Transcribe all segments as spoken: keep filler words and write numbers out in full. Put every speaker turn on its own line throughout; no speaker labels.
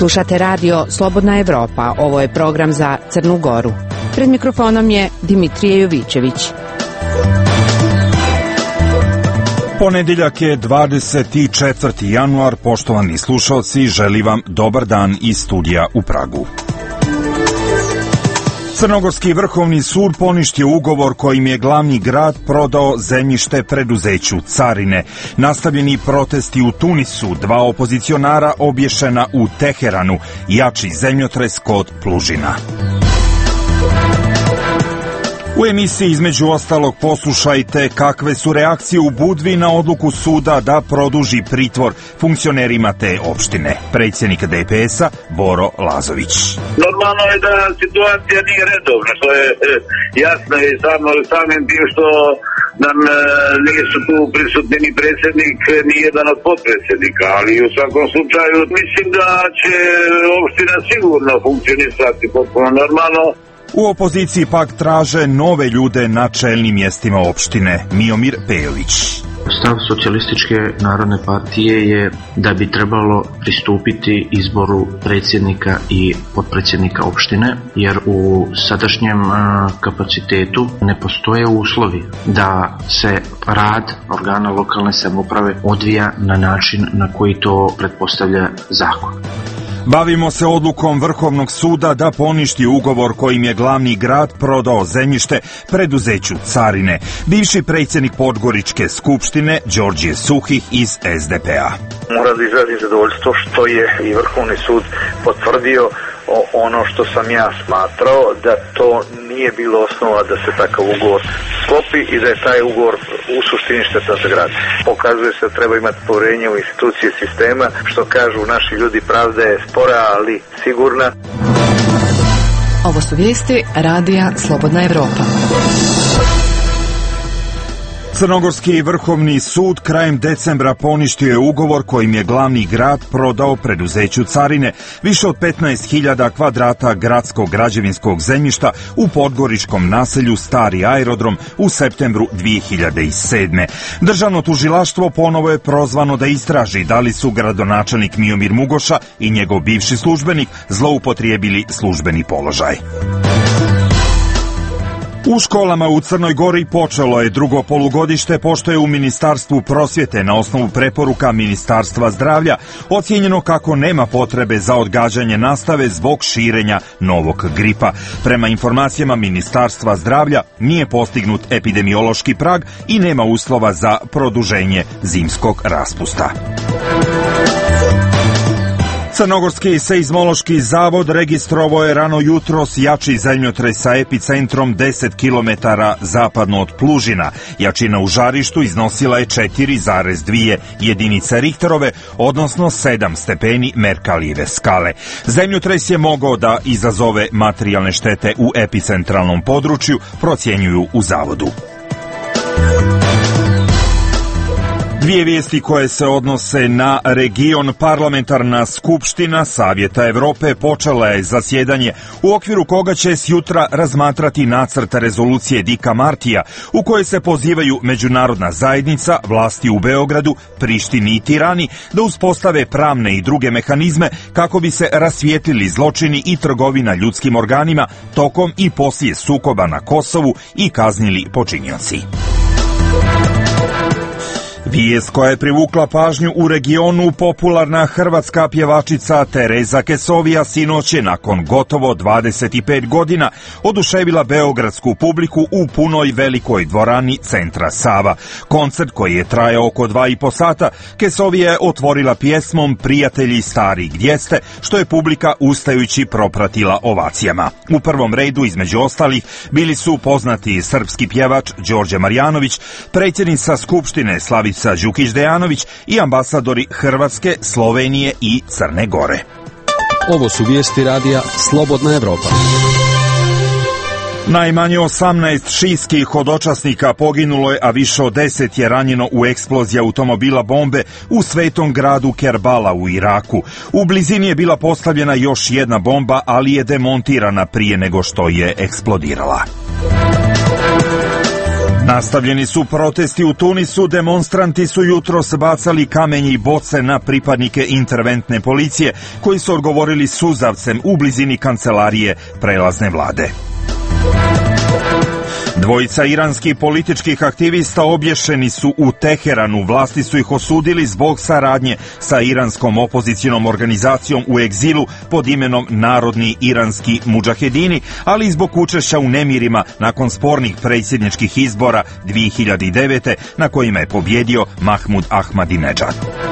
Slušate radio Slobodna Evropa, ovo je program za Crnu Goru. Pred mikrofonom je Dimitrije Jovićević.
Ponedeljak je dvadeset četvrti januar, poštovani slušalci, želim vam dobar dan iz studija u Pragu. Crnogorski vrhovni sud poništio ugovor kojim je glavni grad prodao zemljište preduzeću Carine. Nastavljeni protesti u Tunisu, dva opozicionara obješena u Teheranu, jači zemljotres kod Plužina. U emisiji između ostalog poslušajte kakve su reakcije u Budvi na odluku suda da produži pritvor funkcionerima te opštine. Predsjednik D P S-a Boro Lazović.
Normalno je da situacija nije redovna, što je e, jasno i samo samim tim što nam e, nisu tu prisutni ni predsjednik, ni jedan od potpredsjednika, ali u svakom slučaju mislim da će opština sigurno funkcionisati potpuno normalno.
U opoziciji pak traže nove ljude na čelnim mjestima opštine. Miomir Pejović.
Stav Socijalističke narodne partije je da bi trebalo pristupiti izboru predsjednika i potpredsjednika opštine, jer u sadašnjem kapacitetu ne postoje uslovi da se rad organa lokalne samouprave odvija na način na koji to pretpostavlja zakon.
Bavimo se odlukom Vrhovnog suda da poništi ugovor kojim je glavni grad prodao zemljište preduzeću Carine. Bivši predsjednik Podgoričke skupštine Đorđe Suhih iz S D P-a.
Moram da izrazim zadovoljstvo što je i Vrhovni sud potvrdio ono što sam ja smatrao, da to nije bilo osnova da se takav ugovor sklopi i da je taj ugovor u suštini štetan za grad. Pokazuje se da treba imati povjerenje u institucije sistema, što kažu naši ljudi, pravda je spora, ali sigurna.
Ovo su vijesti radija Slobodna Evropa.
Crnogorski vrhovni sud krajem decembra poništio je ugovor kojim je glavni grad prodao preduzeću Carine više od petnaest hiljada kvadrata gradskog građevinskog zemljišta u podgoričkom naselju Stari aerodrom u septembru dvije hiljade sedme. Državno tužilaštvo ponovo je prozvano da istraži da li su gradonačelnik Miomir Mugoša i njegov bivši službenik zloupotrijebili službeni položaj. U školama u Crnoj Gori počelo je drugo polugodište, pošto je u Ministarstvu prosvjete na osnovu preporuka Ministarstva zdravlja ocijenjeno kako nema potrebe za odgađanje nastave zbog širenja novog gripa. Prema informacijama Ministarstva zdravlja nije postignut epidemiološki prag i nema uslova za produženje zimskog raspusta. Crnogorski seizmološki zavod registrovao je rano jutros jači zemljotres sa epicentrom deset kilometara zapadno od Plužina. Jačina u žarištu iznosila je četiri zarez dvije jedinice Richterove, odnosno sedam stepeni Merkalijeve skale. Zemljotres je mogao da izazove materijalne štete u epicentralnom području, procjenjuju u zavodu. Dvije vijesti koje se odnose na region. Parlamentarna skupština Savjeta Evrope počela je zasjedanje u okviru koga će sjutra razmatrati nacrt rezolucije Dika Martija u kojoj se pozivaju međunarodna zajednica, vlasti u Beogradu, Prištini i Tirani da uspostave pravne i druge mehanizme kako bi se rasvijetlili zločini i trgovina ljudskim organima tokom i poslije sukoba na Kosovu i kaznili počinioci. Vijest koja je privukla pažnju u regionu, popularna hrvatska pjevačica Tereza Kesovija sinoć je nakon gotovo dvadeset pet godina oduševila beogradsku publiku u punoj velikoj dvorani Centra Sava. Koncert koji je trajao oko dva i po sata, Kesovija je otvorila pjesmom Prijatelji stari gdje ste, što je publika ustajući propratila ovacijama. U prvom redu, između ostalih, bili su poznati srpski pjevač Đorđe Marjanović, predsjednica Skupštine Slavica Đukić Dejanović i ambasadori Hrvatske, Slovenije i Crne Gore.
Ovo su vijesti radija Slobodna Evropa.
Najmanje osamnaest šijskih hodočasnika poginulo je, a više od deset je ranjeno u eksploziji automobila bombe u svetom gradu Kerbala u Iraku. U blizini je bila postavljena još jedna bomba, ali je demontirana prije nego što je eksplodirala. Nastavljeni su protesti u Tunisu, demonstranti su jutros bacali kamenje i boce na pripadnike interventne policije, koji su odgovorili suzavcem u blizini kancelarije prelazne vlade. Dvojica iranskih političkih aktivista obješeni su u Teheranu. Vlasti su ih osudili zbog saradnje sa iranskom opozicionom organizacijom u egzilu pod imenom Narodni iranski mudžahedini, ali i zbog učešća u nemirima nakon spornih predsjedničkih izbora dvije hiljade devete. na kojima je pobjedio Mahmud Ahmadinedžad.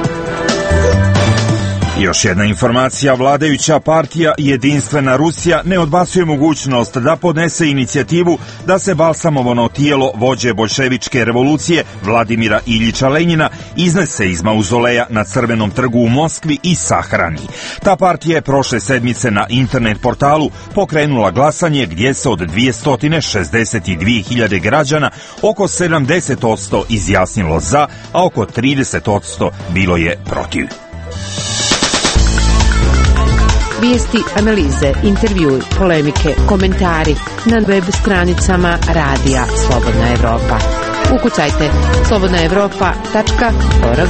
Još jedna informacija, vladajuća partija Jedinstvena Rusija ne odbacuje mogućnost da podnese inicijativu da se balsamovano tijelo vođe boljševičke revolucije Vladimira Iljiča Lenjina iznese iz mauzoleja na Crvenom trgu u Moskvi i sahrani. Ta partija je prošle sedmice na internet portalu pokrenula glasanje gdje se od dvjesto šezdeset dvije hiljade građana oko sedamdeset posto izjasnilo za, a oko trideset posto bilo je protiv.
Vijesti, analize, intervjui, polemike, komentari na web stranicama Radija Slobodna Evropa. Ukucajte slobodna evropa tačka org.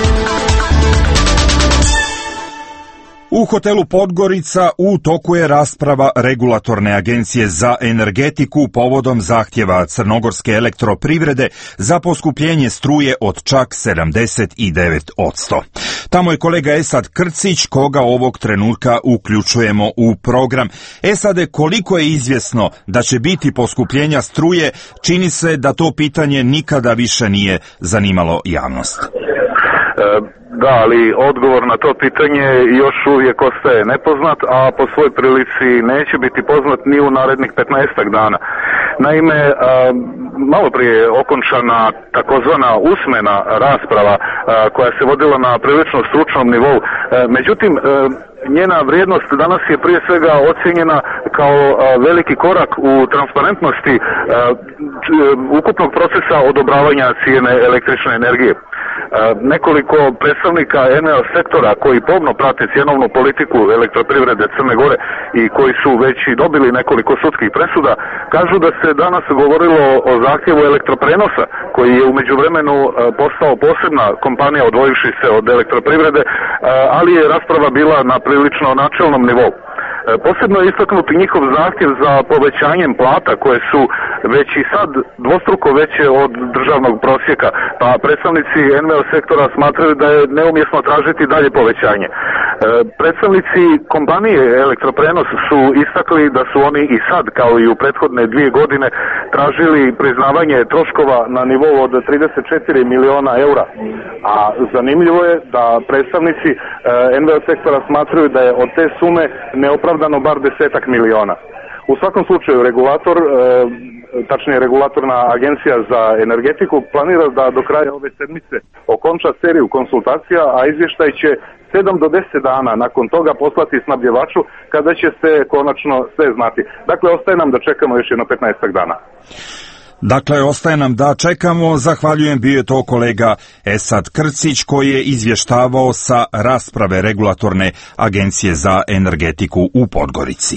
U hotelu Podgorica u toku je rasprava Regulatorne agencije za energetiku povodom zahtjeva Crnogorske elektroprivrede za poskupljenje struje od čak sedamdeset devet posto. Tamo je kolega Esad Krcić, koga ovog trenutka uključujemo u program. Esade, koliko je izvjesno da će biti poskupljenja struje? Čini se da to pitanje nikada više nije zanimalo javnost.
E... Da, ali odgovor na to pitanje još uvijek ostaje nepoznat, a po svoj prilici neće biti poznat ni u narednih petnaestak dana. Naime, malo prije je okončana takozvana usmena rasprava koja se vodila na prilično stručnom nivou. Međutim, njena vrijednost danas je prije svega ocijenjena kao veliki korak u transparentnosti ukupnog procesa odobravanja cijene električne energije. Nekoliko predstavnika Eneo sektora koji pomno prate cjenovnu politiku elektroprivrede Crne Gore i koji su već i dobili nekoliko sudskih presuda, kažu da se danas govorilo o zahtjevu elektroprenosa koji je u međuvremenu postao posebna kompanija odvojivši se od elektroprivrede, ali je rasprava bila na prilično načelnom nivou. Posebno je istaknuti njihov zahtjev za povećanjem plata koje su već i sad dvostruko veće od državnog prosjeka, pa predstavnici N V O sektora smatraju da je neumjesno tražiti dalje povećanje. Predstavnici kompanije Elektroprenos su istakli da su oni i sad, kao i u prethodne dvije godine, tražili priznavanje troškova na nivou od trideset četiri miliona eura. A zanimljivo je da predstavnici N V O sektora smatraju da je od te sume neopravdano bar desetak miliona. U svakom slučaju regulator, tačnije regulatorna agencija za energetiku, planira da do kraja ove sedmice okonča seriju konsultacija, a izvještaj će sedam do deset dana nakon toga poslati snabdjevaču kada će se konačno sve znati. Dakle, ostaje nam da čekamo još jedno petnaestak dana.
Dakle, ostaje nam da čekamo. Zahvaljujem, bio je to kolega Esad Krcić koji je izvještavao sa rasprave Regulatorne agencije za energetiku u Podgorici.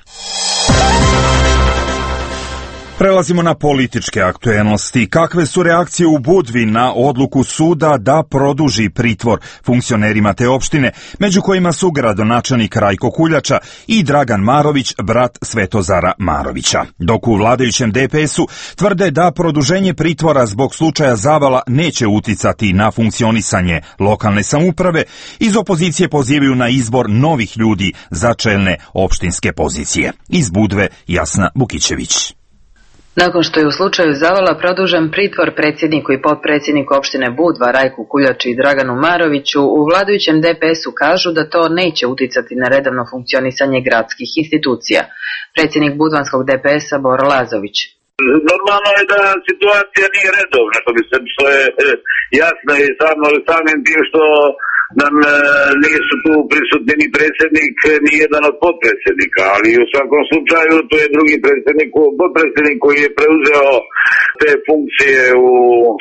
Prelazimo na političke aktuelnosti. Kakve su reakcije u Budvi na odluku suda da produži pritvor funkcionerima te opštine, među kojima su gradonačelnik Rajko Kuljača i Dragan Marović, brat Svetozara Marovića. Dok u vladajućem D P S-u tvrde da produženje pritvora zbog slučaja Zavala neće uticati na funkcionisanje lokalne samouprave, iz opozicije pozivaju na izbor novih ljudi za čelne opštinske pozicije. Iz Budve Jasna Bukićević.
Nakon što je u slučaju Zavala produžen pritvor predsjedniku i potpredsjedniku opštine Budva Rajku Kuljači i Draganu Maroviću, u vladajućem D P S-u kažu da to neće uticati na redovno funkcionisanje gradskih institucija. Predsjednik budvanskog D P S-a Boro Lazović.
Normalno je da situacija nije redovna, što, bi se, što je jasno i samo samim tim što nam e, nisu tu prisutni ni predsjednik, ni jedan od potpredsjednika, ali u svakom slučaju to je drugi predsjednik, potpredsjednik koji je preuzeo te funkcije u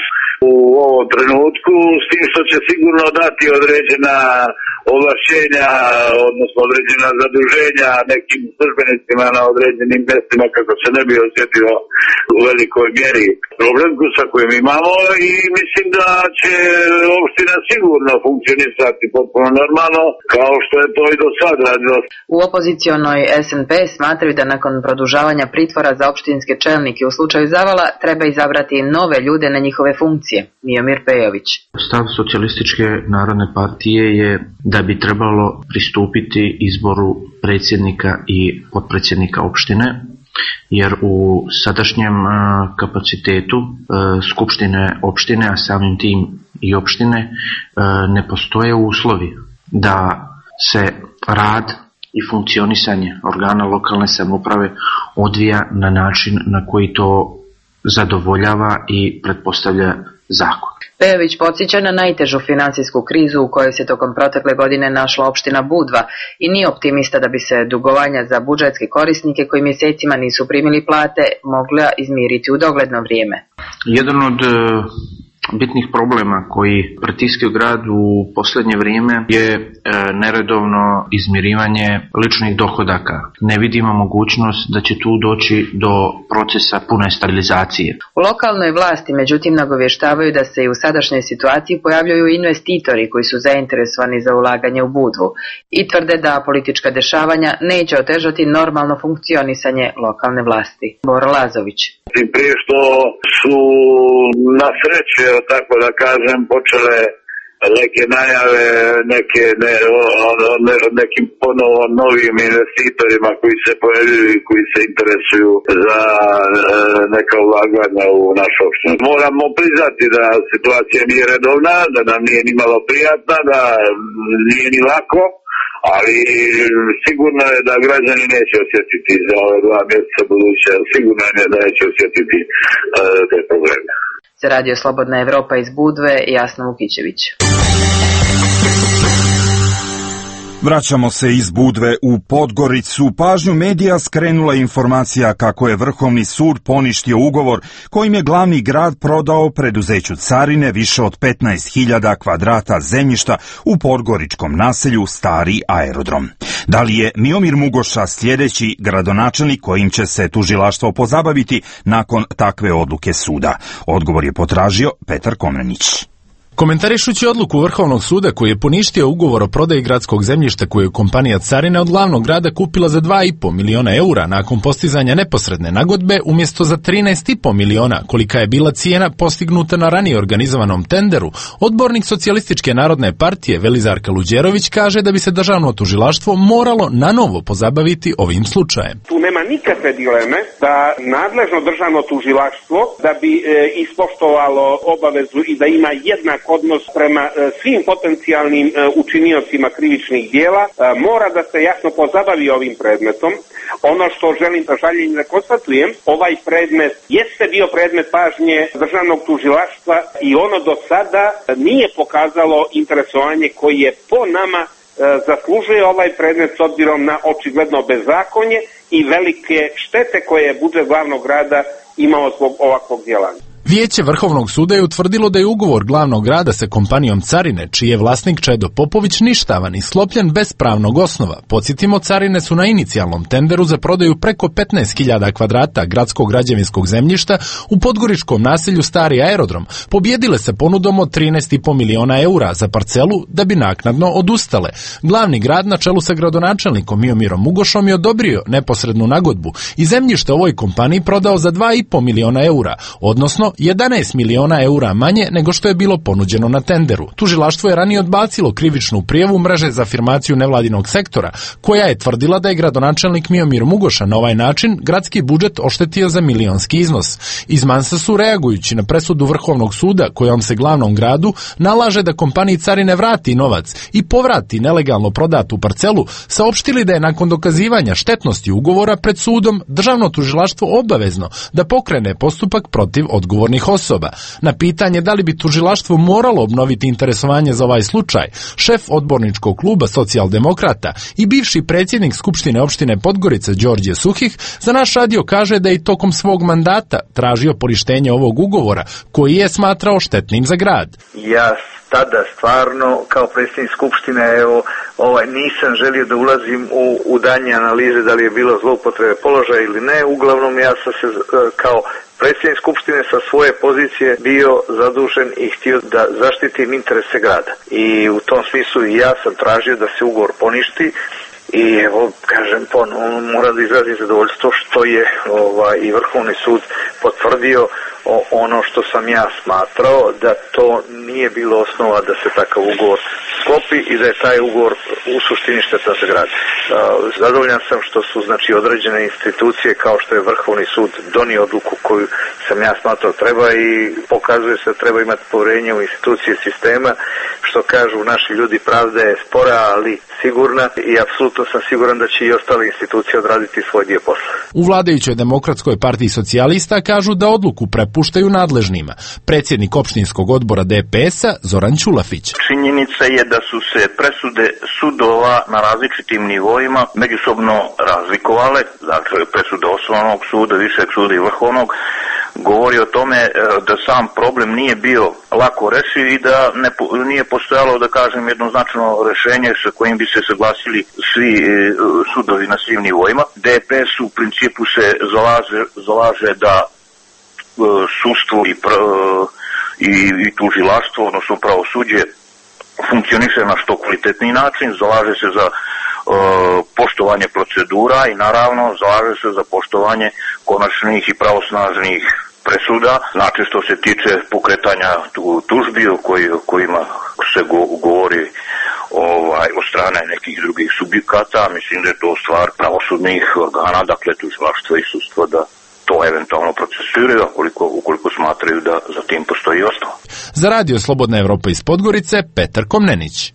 u ovom trenutku, s tim što će sigurno dati određena ovlašćenja, odnosno određena zaduženja nekim službenicima na određenim mjestima kako se ne bi osjetio u velikoj mjeri problem sa kojim imamo, i mislim da će opština sigurno funkcionisati potpuno normalno kao što je to i do sad radilo.
U opozicionoj es en pe smatraju da nakon produžavanja pritvora za opštinske čelnike u slučaju Zavala treba izabrati nove ljude na njihove funkcije. Miomir Pejović.
Stav Socijalističke narodne partije je da bi trebalo pristupiti izboru predsjednika i potpredsjednika opštine, jer u sadašnjem kapacitetu skupštine opštine, a samim tim i opštine, ne postoje uslovi da se rad i funkcionisanje organa lokalne samouprave odvija na način na koji to zadovoljava i pretpostavlja zakon.
Pejović podsjeća na najtežu financijsku krizu u kojoj se tokom protekle godine našla opština Budva i nije optimista da bi se dugovanja za budžetske korisnike koji mjesecima nisu primili plate mogla izmiriti u dogledno vrijeme.
Jedan od bitnih problema koji pritiskaju grad u posljednje vrijeme je e, neredovno izmirivanje ličnih dohodaka. Ne vidimo mogućnost da će tu doći do procesa pune stabilizacije.
U lokalnoj vlasti međutim nagovještavaju da se i u sadašnjoj situaciji pojavljuju investitori koji su zainteresovani za ulaganje u Budvu i tvrde da politička dešavanja neće otežati normalno funkcionisanje lokalne vlasti. Boro Lazović.
Tim prije što su na sreće, tako da kažem, počele neke najave, neke ne, ne, nekim ponovo novim investitorima koji se pojavili i koji se interesuju za neka ulaganja u našu opštinu. Moramo priznati da situacija nije redovna, da nam nije ni malo prijatna, da nije ni lako, ali sigurno je da građani neće osjetiti za ove dva mjeseca buduće, sigurno je da neće osjetiti uh, te probleme.
Za Radio Slobodna Evropa iz Budve, Jasna Vukićević.
Vraćamo se iz Budve u Podgoricu. Pažnju medija skrenula informacija kako je Vrhovni sud poništio ugovor kojim je glavni grad prodao preduzeću Carine više od petnaest hiljada kvadrata zemljišta u podgoričkom naselju Stari aerodrom. Da li je Miomir Mugoša sljedeći gradonačelnik kojim će se tužilaštvo pozabaviti nakon takve odluke suda? Odgovor je potražio Petar Komranić.
Komentarišući odluku Vrhovnog suda koji je poništio ugovor o prodaji gradskog zemljišta koju je kompanija Carine od glavnog grada kupila za dva i po miliona eura nakon postizanja neposredne nagodbe umjesto za trinaest i po miliona, kolika je bila cijena postignuta na ranije organizovanom tenderu, odbornik Socijalističke narodne partije Velizarka Luđerović kaže da bi se državno tužilaštvo moralo nanovo pozabaviti ovim slučajem.
Tu nema nikakve dileme da nadležno državno tužilaštvo da bi e, ispoštovalo obavezu i da ima jednak odnos prema svim potencijalnim učiniocima krivičnih dijela, mora da se jasno pozabavi ovim predmetom. Ono što želim sa žaljenjem da konstatujem, ovaj predmet jeste bio predmet pažnje državnog tužilaštva i ono do sada nije pokazalo interesovanje koji je po nama zaslužuje ovaj predmet s obzirom na očigledno bezakonje i velike štete koje je budžet glavnog grada imao zbog ovakvog djelanja.
Vijeće Vrhovnog suda je utvrdilo da je ugovor glavnog grada sa kompanijom Carine, čiji je vlasnik Čedo Popović, ništavan i sklopljen bez pravnog osnova. Podsjetimo, Carine su na inicijalnom tenderu za prodaju preko petnaest hiljada kvadrata gradskog građevinskog zemljišta u podgoričkom naselju Stari aerodrom pobjedile se ponudom od trinaest i po miliona eura za parcelu da bi naknadno odustale. Glavni grad na čelu sa gradonačelnikom Miomirom Mugošom je odobrio neposrednu nagodbu i zemljište ovoj kompaniji prodao za dva i po miliona eura, odnosno jedanaest miliona eura manje nego što je bilo ponuđeno na tenderu. Tužilaštvo je ranije odbacilo krivičnu prijavu mreže za afirmaciju nevladinog sektora, koja je tvrdila da je gradonačelnik Miomir Mugoša na ovaj način gradski budžet oštetio za milionski iznos. Iz Mansa su, reagujući na presudu Vrhovnog suda kojom se glavnom gradu nalaže da kompaniji Carine vrati novac i povrati nelegalno prodatu parcelu, saopštili da je nakon dokazivanja štetnosti ugovora pred sudom državno tužilaštvo obavezno da pokrene postupak protiv odgovornih odgovornih osoba. Na pitanje da li bi tužilaštvo moralo obnoviti interesovanje za ovaj slučaj, šef odborničkog kluba Socijaldemokrata i bivši predsjednik Skupštine opštine Podgorica Đorđe Suhih za naš radio kaže da je i tokom svog mandata tražio poništenje ovog ugovora koji je smatrao štetnim za grad.
Ja tada stvarno kao predsjednik Skupštine evo, ovaj, nisam želio da ulazim u, u danje analize da li je bilo zloupotrebe položaja ili ne. Uglavnom ja sam se kao predsjednik Skupštine sa svoje pozicije bio zadužen i htio da zaštitim interese grada. I u tom smislu ja sam tražio da se ugovor poništi. I evo, kažem, ponovno moram da izrazim zadovoljstvo što je ovaj, i Vrhovni sud potvrdio o, ono što sam ja smatrao, da to nije bilo osnova da se takav ugovor sklopi i da je taj ugovor u suštini štetan za grad. Zadovoljan sam što su znači određene institucije kao što je Vrhovni sud donio odluku koju sam ja smatrao treba i pokazuje se da treba imati povjerenje u institucije sistema. Što kažu naši ljudi, pravda je spora, ali sigurna i apsolutno sam siguran da će i ostale institucije odraditi svoj dio posla.
U vladajućoj Demokratskoj partiji socijalista kažu da odluku prepuštaju nadležnima. Predsjednik opštinskog odbora D P S-a Zoran Ćulafić.
Činjenica je da su se presude sudova na različitim nivoima međusobno razlikovale, dakle presude Osnovnog suda, Višeg suda i Vrhovnog, govori o tome da sam problem nije bio lako rešiv i da ne, nije postojalo, da kažem, jednoznačno rješenje sa kojim bi se saglasili svi sudovi na svim nivoima. D P S u principu se zalaže, zalaže da sudstvo i, i, i tužilaštvo, odnosno pravosuđe, funkcioniše na što kvalitetniji način, zalaže se za uh, poštovanje procedura i naravno zalaže se za poštovanje konačnih i pravosnažnih presuda. Znači što se tiče pokretanja tužbi o koji, kojima se go, govori ovaj, od strane nekih drugih subjekata, mislim da je to stvar pravosudnih organa, dakle tužilaštva i sudstva da to eventualno procesuiraju, ukoliko, ukoliko smatraju da za tim postoji osnova.
Za radio Slobodna Evropa iz Podgorice, Petar Komnenić.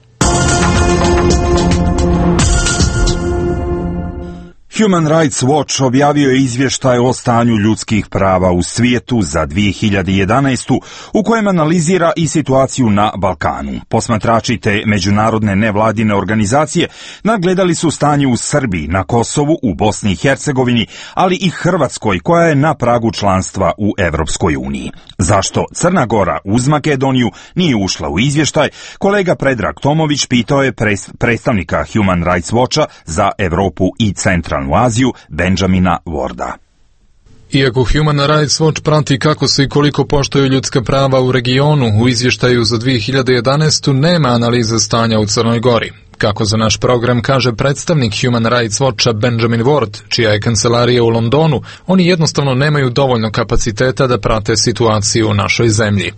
Human Rights Watch objavio je izvještaj o stanju ljudskih prava u svijetu za dvije hiljade jedanaestu. u kojem analizira i situaciju na Balkanu. Posmatrači te međunarodne nevladine organizacije nadgledali su stanje u Srbiji, na Kosovu, u Bosni i Hercegovini, ali i Hrvatskoj koja je na pragu članstva u Evropskoj uniji. Zašto Crna Gora uz Makedoniju nije ušla u izvještaj, kolega Predrag Tomović pitao je predstavnika Human Rights Watcha za Evropu i Centralnu Aziju, Benjamina Warda.
Iako Human Rights Watch prati kako se i koliko poštuju ljudska prava u regionu, u izvještaju za dvije hiljade jedanaestu. nema analize stanja u Crnoj Gori. Kako za naš program kaže predstavnik Human Rights Watcha Benjamin Ward, čija je kancelarija u Londonu, oni jednostavno nemaju dovoljno kapaciteta da prate situaciju u našoj zemlji.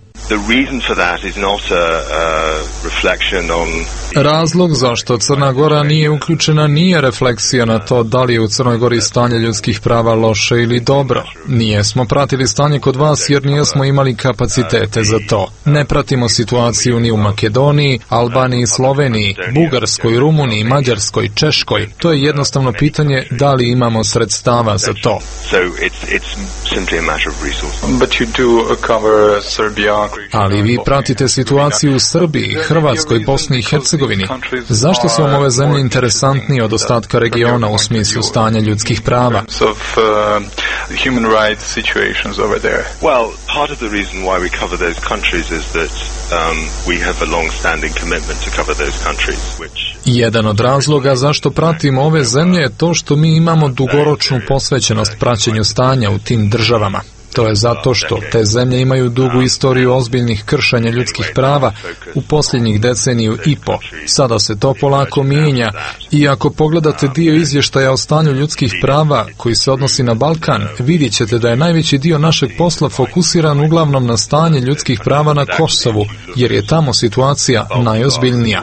Razlog zašto Crna Gora nije uključena nije refleksija na to da li je u Crnoj Gori stanje ljudskih prava loše ili dobro. Nije smo pratili stanje kod vas jer nijesmo imali kapacitete za to. Ne pratimo situaciju ni u Makedoniji, Albaniji, Sloveniji, Bugarskoj, Rumuniji, Mađarskoj, Češkoj. To je jednostavno pitanje da li imamo sredstava za to. Ali vi pratite situaciju u Srbiji, Hrvatskoj, Bosni i Hercegovini. Zašto su vam ove zemlje interesantnije od ostatka regiona u smislu stanja ljudskih prava? Jedan od razloga zašto pratimo ove zemlje je to što mi imamo dugoročnu posvećenost praćenju stanja u tim državama. To je zato što te zemlje imaju dugu istoriju ozbiljnih kršenja ljudskih prava u posljednjih deceniju i po. Sada se to polako mijenja i ako pogledate dio izvještaja o stanju ljudskih prava koji se odnosi na Balkan, vidjet ćete da je najveći dio našeg posla fokusiran uglavnom na stanje ljudskih prava na Kosovu, jer je tamo situacija najozbiljnija.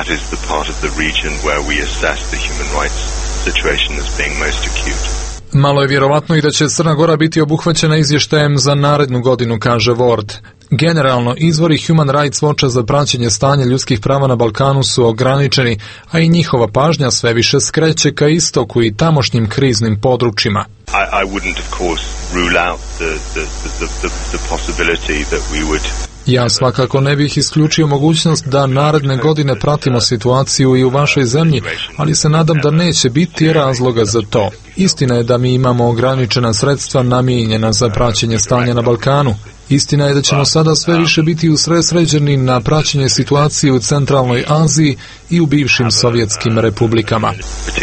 Malo je vjerovatno i da će Crna Gora biti obuhvaćena izvještajem za narednu godinu, kaže Ward. Generalno, izvori Human Rights Watcha za praćenje stanja ljudskih prava na Balkanu su ograničeni, a i njihova pažnja sve više skreće ka istoku i tamošnjim kriznim područjima.
I, I wouldn't, of course, rule out the, the, the, the, the possibility that we would...
Ja svakako ne bih isključio mogućnost da naredne godine pratimo situaciju i u vašoj zemlji, ali se nadam da neće biti razloga za to. Istina je da mi imamo ograničena sredstva namijenjena za praćenje stanja na Balkanu. Istina je da ćemo sada sve više biti usredsređeni na praćenje situacije u Centralnoj Aziji i u bivšim sovjetskim republikama.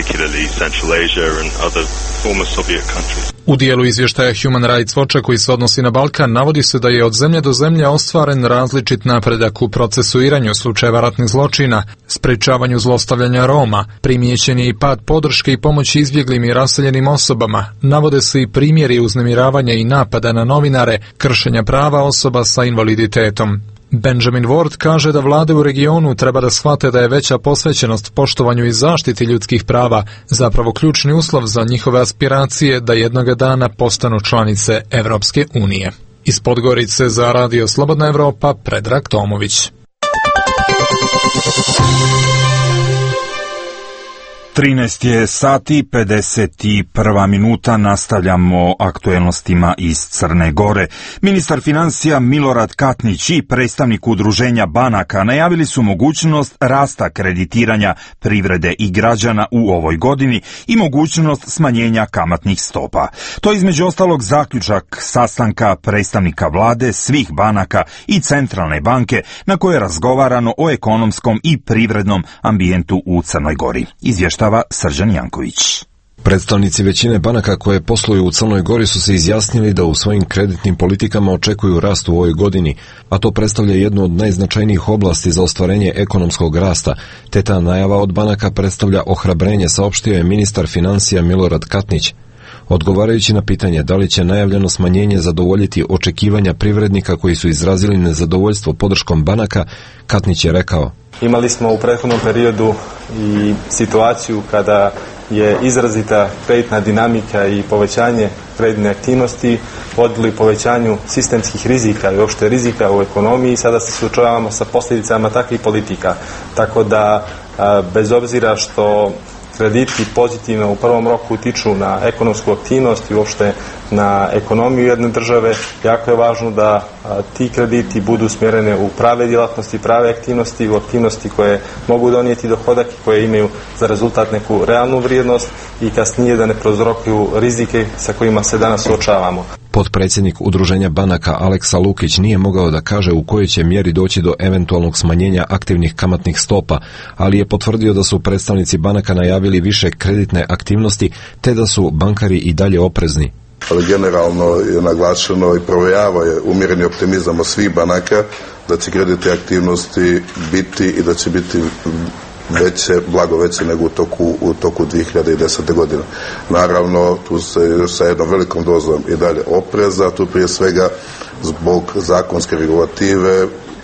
U dijelu izvještaja Human Rights Watcha koji se odnosi na Balkan navodi se da je od zemlje do zemlje ostvaren različit napredak u procesuiranju slučajeva ratnih zločina, sprečavanju zlostavljanja Roma, primijećen je i pad podrške i pomoći izbjeglim i raseljenim osobama, navode se i primjeri uznemiravanja i napada na novinare, kršenja prava osoba sa invaliditetom. Benjamin Ward kaže da vlade u regionu treba da shvate da je veća posvećenost poštovanju i zaštiti ljudskih prava zapravo ključni uslov za njihove aspiracije da jednoga dana postanu članice Evropske unije. Iz Podgorice za Radio Slobodna Evropa, Predrag Tomović.
trinaest je sati, pedeset prva minuta, nastavljamo aktuelnostima iz Crne Gore. Ministar financija Milorad Katnić i predstavnik udruženja banaka najavili su mogućnost rasta kreditiranja privrede i građana u ovoj godini i mogućnost smanjenja kamatnih stopa. To je između ostalog zaključak sastanka predstavnika vlade, svih banaka i centralne banke na kojoj je razgovarano o ekonomskom i privrednom ambijentu u Crnoj Gori. Izvještava Srđan Janković.
Predstavnici većine banaka koje posluju u Crnoj Gori su se izjasnili da u svojim kreditnim politikama očekuju rast u ovoj godini, a to predstavlja jednu od najznačajnijih oblasti za ostvarenje ekonomskog rasta, te ta najava od banaka predstavlja ohrabrenje, saopštio je ministar financija Milorad Katnić. Odgovarajući na pitanje da li će najavljeno smanjenje zadovoljiti očekivanja privrednika koji su izrazili nezadovoljstvo podrškom banaka, Katnić je rekao:
Imali smo u prethodnom periodu i situaciju kada je izrazita kreditna dinamika i povećanje kreditne aktivnosti vodili povećanju sistemskih rizika i uopšte rizika u ekonomiji i sada se suočavamo sa posljedicama takvih politika. Tako da, bez obzira što krediti pozitivno u prvom roku utiču na ekonomsku aktivnost i uopšte na ekonomiju jedne države, jako je važno da a, ti krediti budu smjerene u prave djelatnosti, prave aktivnosti, u aktivnosti koje mogu donijeti dohodak i koje imaju za rezultat neku realnu vrijednost i kasnije da ne prouzrokuju rizike sa kojima se danas suočavamo.
Potpredsjednik Udruženja banaka Aleksa Lukić nije mogao da kaže u kojoj će mjeri doći do eventualnog smanjenja aktivnih kamatnih stopa, ali je potvrdio da su predstavnici banaka najavili više kreditne aktivnosti te da su bankari i dalje oprezni.
Ali generalno je naglašeno i provejava je umjereni optimizam od svih banaka da će kreditne aktivnosti biti i da će biti veće, blago veće nego u toku, u toku dvije hiljade desete. godine. Naravno, tu se još sa jednom velikom dozom i dalje opreza, tu prije svega zbog zakonske regulative,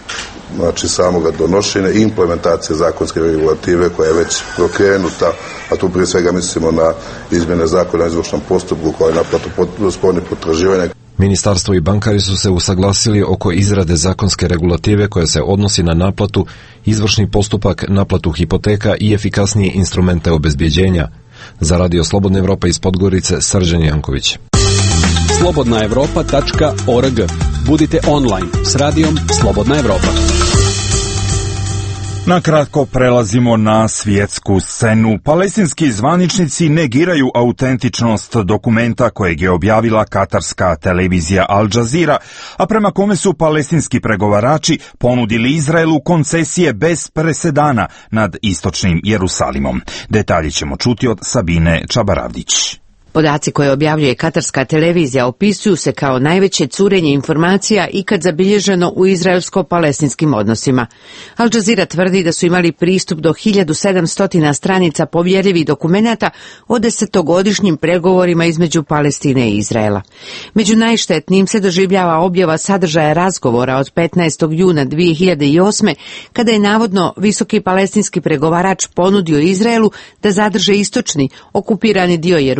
znači samoga donošenja i implementacije zakonske regulative koja je već prokrenuta, a tu prije svega mislimo na izmjene zakona o izvršnom postupku koja je naplatu spornih potraživanja.
Ministarstvo i bankari su se usaglasili oko izrade zakonske regulative koja se odnosi na naplatu, izvršni postupak, naplatu hipoteka i efikasnije instrumente obezbjeđenja. Za Radio Slobodna Evropa iz Podgorice, Srđan Janković.
slobodna evropa tačka org. Budite online s radijom Slobodna Evropa.
Na kratko prelazimo na svjetsku scenu. Palestinski zvaničnici negiraju autentičnost dokumenta kojeg je objavila katarska televizija Al Jazeera, a prema kome su palestinski pregovarači ponudili Izraelu koncesije bez presedana nad istočnim Jerusalimom. Detalje ćemo čuti od Sabine Čabaravdić.
Podaci koje objavljuje katarska televizija opisuju se kao najveće curenje informacija ikad zabilježeno u izraelsko-palestinskim odnosima. Al Jazeera tvrdi da su imali pristup do hiljadu sedamsto stranica povjerljivih dokumenata o desetogodišnjim pregovorima između Palestine i Izraela. Među najštetnijim se doživljava objava sadržaja razgovora od petnaestog juna dvije hiljade osme. kada je navodno visoki palestinski pregovarač ponudio Izraelu da zadrže istočni, okupirani dio Jeruzalema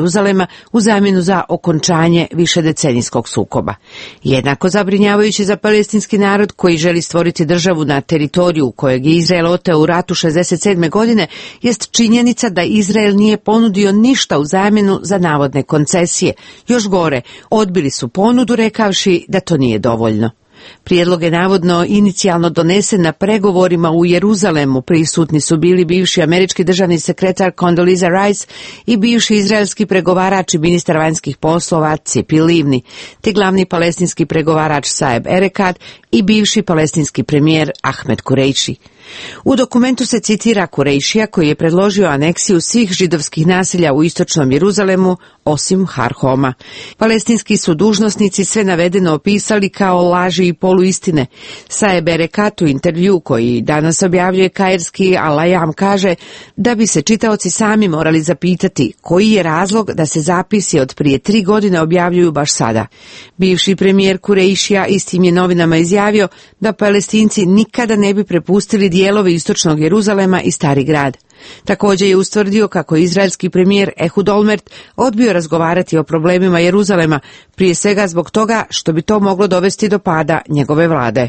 Izraelcima u zamjenu za okončanje višedecenijskog sukoba. Jednako zabrinjavajući za palestinski narod koji želi stvoriti državu na teritoriju kojeg je Izrael oteo u ratu šezdeset sedme godine jest činjenica da Izrael nije ponudio ništa u zamjenu za navodne koncesije. Još gore, odbili su ponudu rekavši da to nije dovoljno. Prijedlog je navodno inicijalno donesen na pregovorima u Jeruzalemu. Prisutni su bili bivši američki državni sekretar Condoleezza Rice i bivši izraelski pregovarač i ministar vanjskih poslova Tzipi Livni, te glavni palestinski pregovarač Saeb Erekat i bivši palestinski premijer Ahmed Kureishi. U dokumentu se citira Kurejšija koji je predložio aneksiju svih židovskih naselja u istočnom Jeruzalemu osim Har Homa. Palestinski su dužnosnici sve navedeno opisali kao laži i poluistine. Saeb Erekat u intervju koji danas objavljuje kairski Al-Ayam kaže da bi se čitaoci sami morali zapitati koji je razlog da se zapisi od prije tri godine objavljuju baš sada. Bivši premijer Kurejšija istim je novinama izjavio da Palestinci nikada ne bi prepustili dijelove istočnog Jeruzalema i Stari grad. Također je ustvrdio kako izraelski premijer Ehud Olmert odbio razgovarati o problemima Jeruzalema, prije svega zbog toga što bi to moglo dovesti do pada njegove vlade.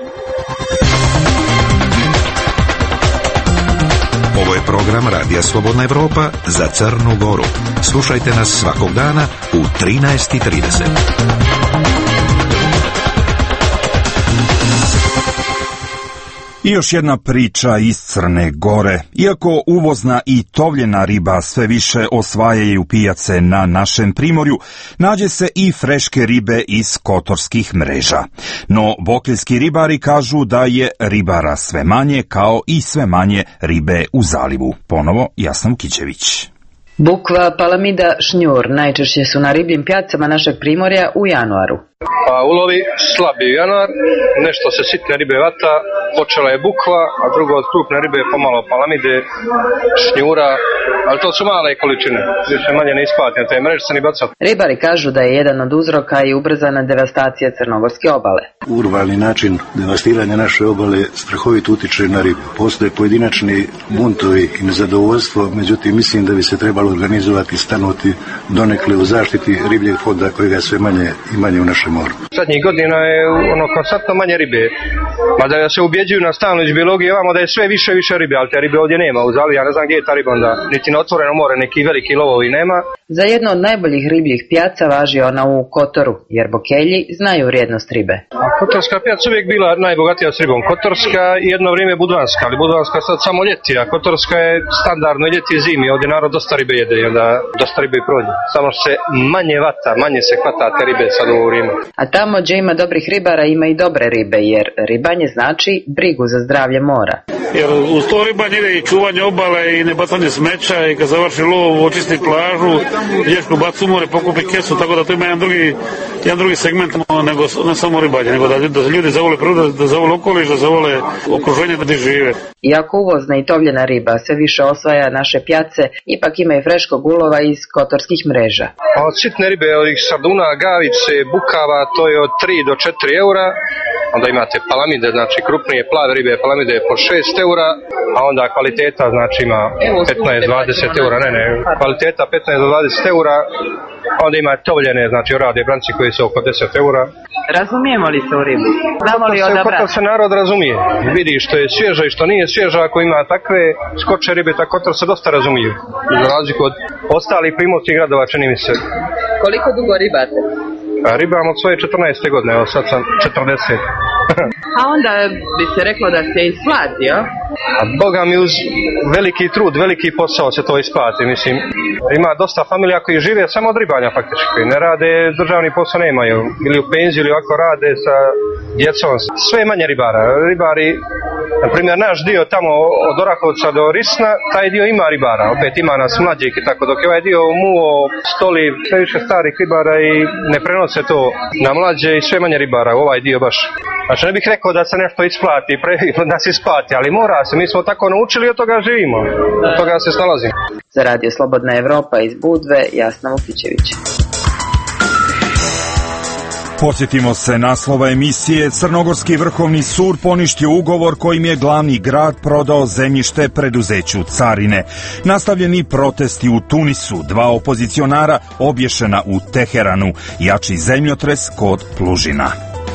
Ovo je program Radija Slobodna Evropa za Crnu Goru. Slušajte nas svakog dana u trinaest i trideset.
I još jedna priča iz Crne Gore. Iako uvozna i tovljena riba sve više osvajaju pijace na našem primorju, nađe se i freške ribe iz kotorskih mreža. No, bokeljski ribari kažu da je ribara sve manje, kao i sve manje ribe u zalivu. Ponovo Jasna Vukićević.
Bukva, palamida, šnjur najčešće su na ribljim pjacama našeg primorja u januaru.
Pa ulovi slabi januar, nešto se sitne ribe vata, počela je bukva, a drugo od krupne ribe pomalo palamide, šnjura, ali to su male količine, više manje ne isplati na te mreže se ni bacati.
Ribari kažu da je jedan od uzroka i ubrzana devastacija crnogorske obale.
Urbani način devastiranja naše obale strahovito utiče na ribu. Postoje pojedinačni buntovi i nezadovoljstvo, međutim mislim da bi se trebalo organizovati i stanuti donekle u zaštiti ribljeg fonda kojega je sve manje i manje u našem moru.
Zadnjih godina je ono konstantno manje ribe, mada se ubjeđuju na stalnu iz biologije ovamo da je sve više više ribe, ali te ribe ovdje nema u zalivu, ja ne znam gdje je ta riba onda, niti na otvoreno more neki veliki lovovi nema.
Za jedno od najboljih ribljih pjaca važi ona u Kotoru, jer bokelji znaju vrijednost ribe.
A kotorska pjaca uvijek bila najbogatija s ribom, kotorska i jedno vrijeme budvanska, ali budvanska sad samo ljeti, a kotorska je standardno ljeti i zimi, ovdje narod dosta ribe jede i onda dosta ribe i prođe. Samo se manje vata, manje se hvata te ribe sad u ovo vrijeme.
A tamo gdje ima dobrih ribara ima i dobre ribe, jer ribanje znači brigu za zdravlje mora.
Jer uz to ribanje ide i čuvanje obale i ne bacanje smeća i kad završi lov očisti plažu, dječku bacu more, pokupi kesu, tako da to ima jedan drugi, jedan drugi segment, nego ne samo ribanje, nego da, da ljudi zavole prirodu, da zavole okoliš, da zavole okruženje da žive.
Iako uvozna i tovljena riba sve više osvaja naše pjace, ipak ima i freškog ulova iz kotorskih mreža.
A od sitne ribe, od sarduna, gavice, bukava, to je od tri do četiri eura. Onda imate palamide, znači krupnije plave ribe, palamide po šest eura, a onda kvaliteta znači ima petnaest do dvadeset eura, ne ne, kvaliteta petnaest do dvadeset eura, onda ima tovljene, znači orade branci koji su oko deset eura.
Razumijemo li se u ribu? Znamo li odabrati?
Kotor se narod razumije, vidi što je svježa i što nije svježa, ako ima takve skoče ribe, tako kotor se dosta razumiju, za razliku od ostalih primorskih gradova, čini mi se.
Koliko dugo ribate?
Ribam od svoje četrnaeste godine, evo sad sam četrdeset.
A onda bi se reklo da se isplati, jo?
A Boga mi uz veliki trud, veliki posao se to isplati, mislim. Ima dosta familija koji žive samo od ribanja faktički, ne rade, državni posao nemaju, ili u penziju ili ovako rade sa djecom. Sve je manje ribara, ribari, na primjer naš dio tamo od Orahovca do Risna, taj dio ima ribara, opet ima nas mlađih i tako, dok je ovaj dio Muo, Stoli, sve više starih ribara i ne prenose to na mlađe i sve manje ribara, ovaj dio baš. Znači ne bih rekao da se nešto isplati, pre, da se isplati, ali mora se, mi smo tako naučili i od toga živimo, od toga se snalazimo.
Za Radio Slobodna Evropa iz Budve, Jasna Vukićević.
Podsjetimo se naslova emisije. Crnogorski vrhovni sud poništio ugovor kojim je glavni grad prodao zemljište preduzeću Carine. Nastavljeni protesti u Tunisu, dva opozicionara obješena u Teheranu, jači zemljotres kod Plužina.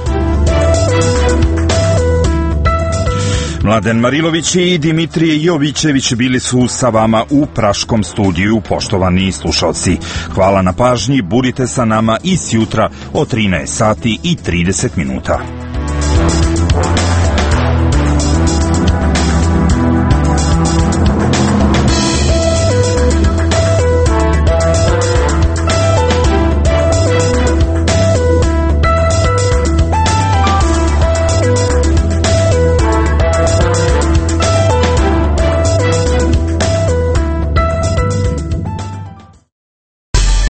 Mladen Marilović i Dimitrije Jovićević bili su sa vama u Praškom studiju, poštovani slušalci. Hvala na pažnji, budite sa nama i sjutra od trinaest sati i trideset minuta.